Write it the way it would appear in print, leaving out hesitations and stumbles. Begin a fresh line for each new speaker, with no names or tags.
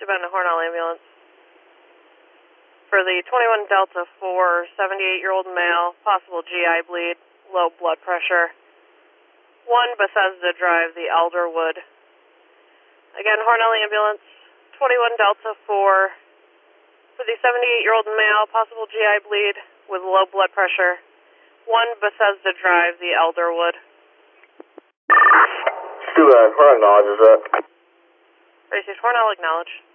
Bend Hornell ambulance. For the 21 Delta 4, 78-year-old male, possible GI bleed, low blood pressure. 1 Bethesda Drive, the Elderwood. Again, Hornell ambulance, 21 Delta 4. For the 78-year-old male, possible GI bleed with low blood pressure. 1 Bethesda Drive, the Elderwood.
Stu, Hornell acknowledges that.
Racing Hornell acknowledge.